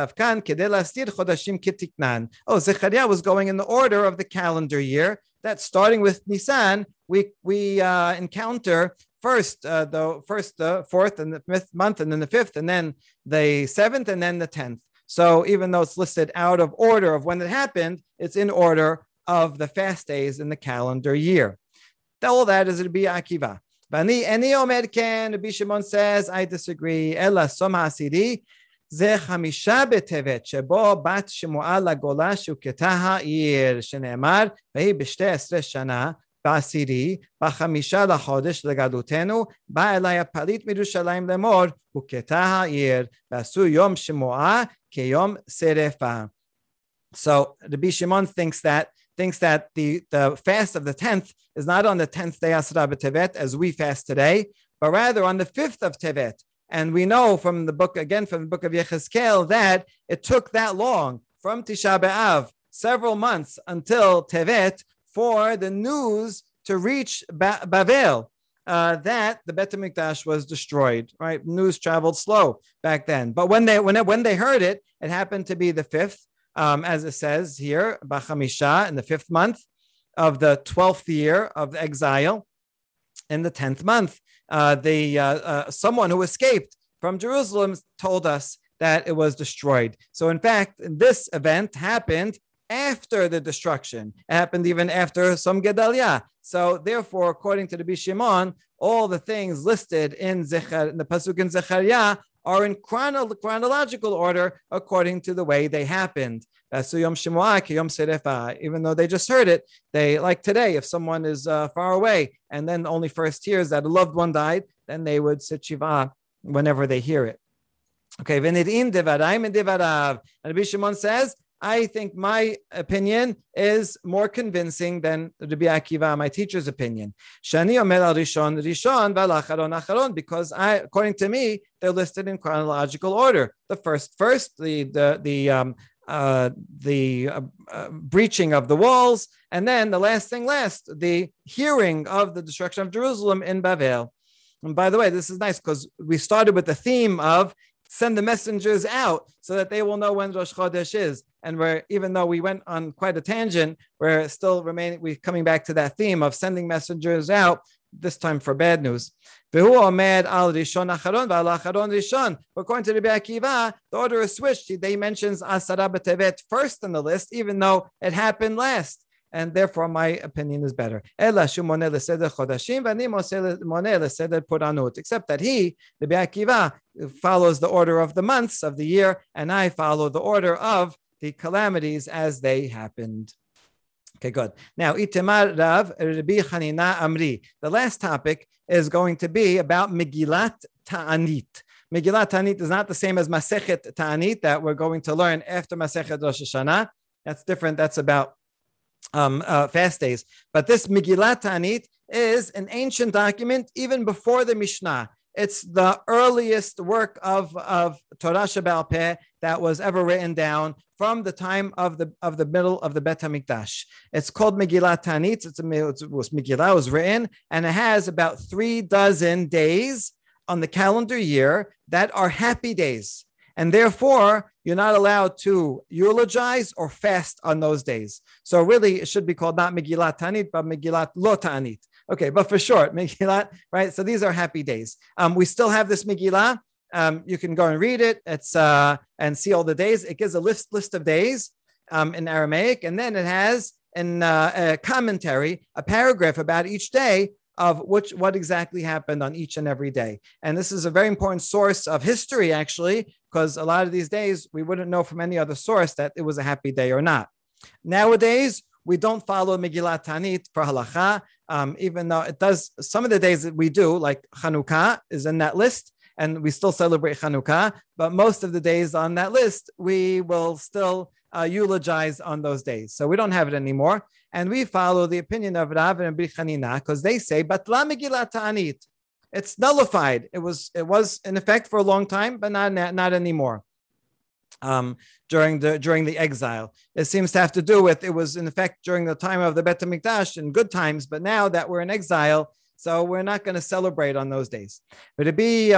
Zechariah was going in the order of the calendar year. That starting with Nisan, we we uh, encounter first uh, the first, the fourth, and the fifth month, and then the fifth, and then the seventh, and then the tenth. So even though it's listed out of order of when it happened, it's in order of the fast days in the calendar year. All that is Rabbi Akiva. Bani Eni Omer Ken. Rabbi Shimon says, I disagree. Ella Soma Asiri. זה חמישה בטבת שבו בת שמועה לגולה שהוכתה העיר שנאמר והיא בשתי עשרה שנה בעשירי בחמישה לחודש לגדותנו בא אליי הפליט מירושלים לאמור הוכתה העיר ועשו יום שמועה כיום שרפה. So Rabbi Shimon thinks that thinks that the, the fast of the tenth is not on the tenth day Asra b'Tevet as we fast today, but rather on the fifth of Tevet. And we know from the book, again, from the book of Yechezkel, that it took that long, from Tisha B'Av, several months until Tevet, for the news to reach ba- Bavel, uh, that the Bet HaMikdash was destroyed, right? News traveled slow back then. But when they when, it, when they heard it, it happened to be the fifth, um, as it says here, B'Chamisha, in the fifth month of the twelfth year of exile, in the tenth month. Uh, the uh, uh, someone who escaped from Jerusalem told us that it was destroyed. So in fact, this event happened after the destruction. It happened even after some Gedaliah. So therefore, according to the Bishimon, all the things listed in, Zechar, in the Pasuk in Zechariah are in chrono- chronological order according to the way they happened. Even though they just heard it, they, like today, if someone is uh, far away and then only first hears that a loved one died, then they would sit Shiva whenever they hear it. Okay, and Rabbi Shimon says, I think my opinion is more convincing than Rabbi Akiva, my teacher's opinion. Shani omer al rishon rishon v'al acharon acharon, because I, according to me, they're listed in chronological order. The first, first, the the the um uh the uh, uh, breaching of the walls, and then the last thing last, the hearing of the destruction of Jerusalem in Bavel. And by the way, this is nice because we started with the theme of send the messengers out so that they will know when Rosh Chodesh is. And we're, even though we went on quite a tangent, we're still remaining, we're coming back to that theme of sending messengers out this time for bad news. According to Rabbi Akiva, the order is switched. He mentions Asara B'Tevet first on the list, even though it happened last. And therefore, my opinion is better. Except that he, Rabbi Akiva, follows the order of the months of the year, and I follow the order of the calamities as they happened. Okay, good. Now, Itamar Rav Rabbi Chanina Amri. The last topic is going to be about Megillat Ta'anit. Megillat Ta'anit is not the same as Masechet Ta'anit that we're going to learn after Masechet Rosh Hashanah. That's different. That's about um, uh, fast days. But this Megillat Ta'anit is an ancient document even before the Mishnah. It's the earliest work of, of Torah Sheba'al Peh that was ever written down from the time of the of the middle of the Bet HaMikdash. It's called Megillat Ta'anit. It's a, it was Megillah was written, and it has about three dozen days on the calendar year that are happy days. And therefore, you're not allowed to eulogize or fast on those days. So really, it should be called not Megillat Ta'anit, but Megillat Lo Ta'anit. Okay, but for short, Megillat, right? So these are happy days. Um, we still have this Megillah. Um, you can go and read it. It's uh, and see all the days. It gives a list list of days um, in Aramaic, and then it has in uh, a commentary, a paragraph about each day of which what exactly happened on each and every day. And this is a very important source of history, actually, because a lot of these days we wouldn't know from any other source that it was a happy day or not. Nowadays, we don't follow Megillat Ta'anit for halacha, um, even though it does. Some of the days that we do, like Chanukah, is in that list, and we still celebrate Chanukah. But most of the days on that list, we will still uh, eulogize on those days. So we don't have it anymore, and we follow the opinion of Rav and Rabbi Chanina because they say Batla Megillat Ta'anit. It's nullified. It was it was in effect for a long time, but not not anymore. Um, during the during the exile, it seems to have to do with it was in effect during the time of the Bet HaMikdash in good times, but now that we're in exile, so we're not going to celebrate on those days. They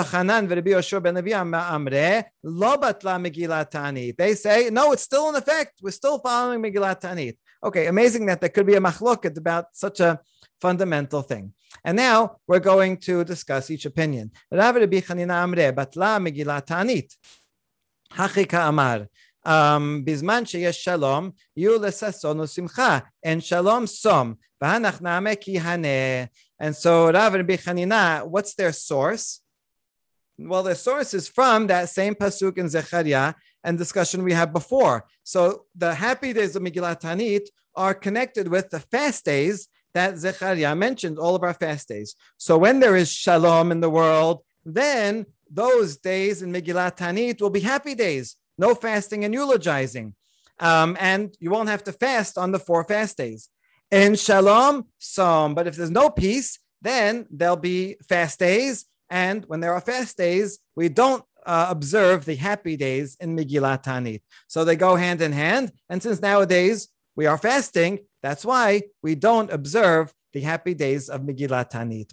say no, it's still in effect. We're still following Megillat Ta'anit. Okay, amazing that there could be a machloket about such a fundamental thing. And now we're going to discuss each opinion. Rav Rabbi Chanina Amre batla Megillat Ta'anit. Hachika Amar, Bizman sheyesh shalom, yu lesason usimcha, and shalom som, v'hanach name ki haneh. And so Rav and Rabbi Chanina, what's their source? Well, their source is from that same pasuk in Zechariah and discussion we had before. So the happy days of Megillat Ta'anit are connected with the fast days that Zechariah mentioned, all of our fast days. So when there is shalom in the world, then those days in Megillat Ta'anit will be happy days, no fasting and eulogizing. Um, and you won't have to fast on the four fast days. In Shalom, Som. But if there's no peace, then there'll be fast days. And when there are fast days, we don't uh, observe the happy days in Megillat Ta'anit. So they go hand in hand. And since nowadays we are fasting, that's why we don't observe the happy days of Megillat Ta'anit.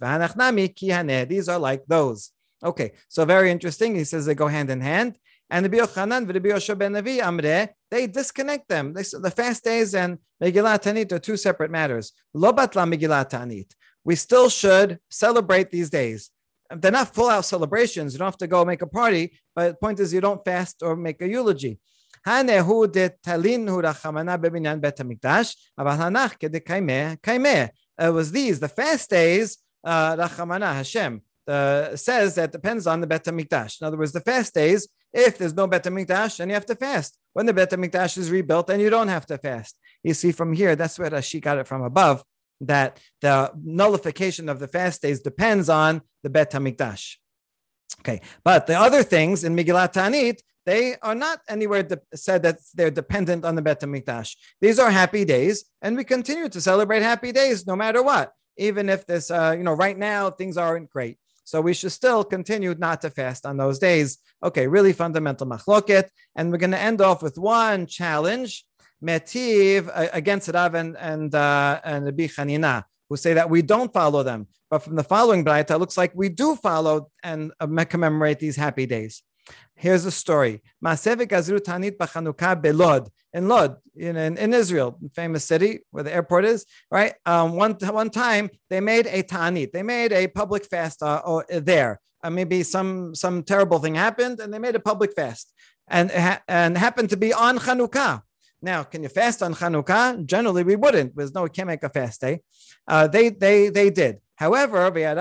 These are like those. Okay, so very interesting. He says they go hand in hand. And Rabbi Yochanan and Rabbi Yoshua ben Levi Amre, they disconnect them. They, the fast days and Megillat Ta'anit are two separate matters. Lo batla Megillat Ta'anit. We still should celebrate these days. They're not full-out celebrations. You don't have to go make a party. But the point is you don't fast or make a eulogy. Hanehu de talinhu rachamana bebinyan bet hamikdash, aval hanach kede kaimeh kaimeh. It was these, the fast days, uh, rachamana Hashem. Uh, says that depends on the Bet HaMikdash. In other words, the fast days, if there's no Bet HaMikdash, then you have to fast. When the Bet HaMikdash is rebuilt, then you don't have to fast. You see from here, that's where Rashi got it from above, that the nullification of the fast days depends on the Bet HaMikdash. Okay, but the other things in Megillat Ta'anit, they are not anywhere de- said that they're dependent on the Bet HaMikdash. These are happy days, and we continue to celebrate happy days no matter what, even if this, uh, you know, right now things aren't great. So we should still continue not to fast on those days. Okay, really fundamental machloket. And we're going to end off with one challenge, metiv, uh, against Rav and, and, uh, and Rabbi Chanina, who say that we don't follow them. But from the following braita, it looks like we do follow and uh, commemorate these happy days. Here's a story. Belod. In Lod, in, in, in Israel, famous city where the airport is, right? Um, one, one time they made a ta'anit. They made a public fast uh, uh, there. Uh, maybe some, some terrible thing happened and they made a public fast. And, and happened to be on Chanukah. Now, can you fast on Chanukah? Generally, we wouldn't. There's no, we can't make a fast day. Uh, they, they, they did. However,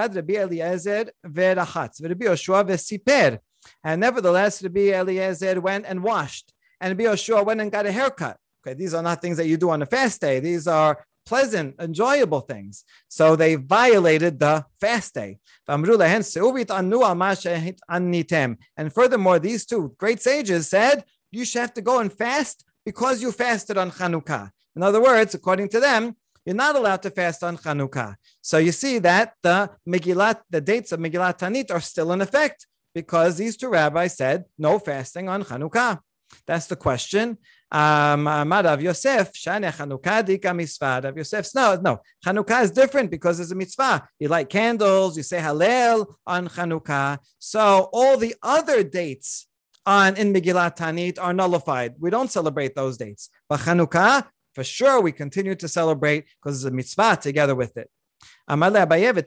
and nevertheless, Rabbi Eliezer went and washed, and Rabbi Yoshua went and got a haircut. Okay, these are not things that you do on a fast day. These are pleasant, enjoyable things. So they violated the fast day. And furthermore, these two great sages said, you should have to go and fast because you fasted on Chanukah. In other words, according to them, you're not allowed to fast on Chanukah. So you see that the Megillat, the dates of Megillat Tanit are still in effect because these two rabbis said no fasting on Chanukah. That's the question. Um, Rav Yosef, Shane Chanukah dika mitzvah. Rav Yosef, no, no. Chanukah is different because it's a mitzvah. You light candles, you say Hallel on Chanukah. So all the other dates on in Megillat Tanit are nullified. We don't celebrate those dates. But Chanukah, for sure, we continue to celebrate because it's a mitzvah together with it. So what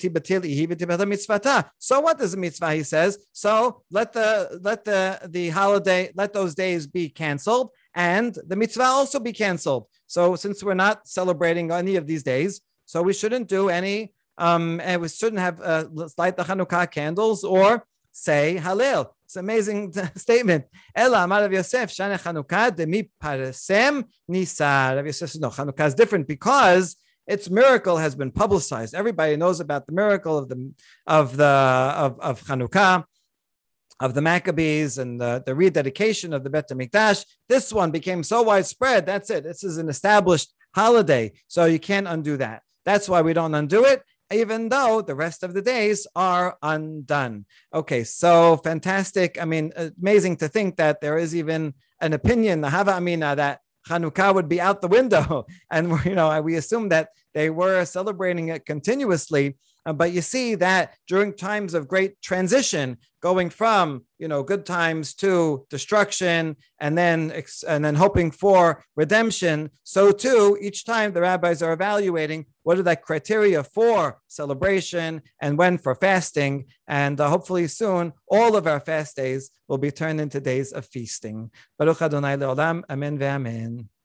is the mitzvah? He says. So let the let the the holiday, let those days be canceled, and the mitzvah also be canceled. So since we're not celebrating any of these days, so we shouldn't do any. Um, and we shouldn't have uh, light the Hanukkah candles or say Hallel. It's an amazing statement. Ella Amar Rav Yosef, Shana Chanukah demi paresem nisa. Rav Yosef says, no, Chanukah is different because its miracle has been publicized. Everybody knows about the miracle of the of the of, of Chanukah, of the Maccabees, and the, the rededication of the Bet HaMikdash. This one became so widespread. That's it. This is an established holiday, so you can't undo that. That's why we don't undo it, even though the rest of the days are undone. Okay, so fantastic. I mean, amazing to think that there is even an opinion, the Hava Amina, that Chanukah would be out the window. And, you know, we assume that they were celebrating it continuously. Uh, but you see that during times of great transition, going from, you know, good times to destruction, and then and then hoping for redemption, so too, each time the rabbis are evaluating what are the criteria for celebration and when for fasting. And uh, hopefully soon, all of our fast days will be turned into days of feasting. Baruch Adonai Le'olam. Amen ve'amen.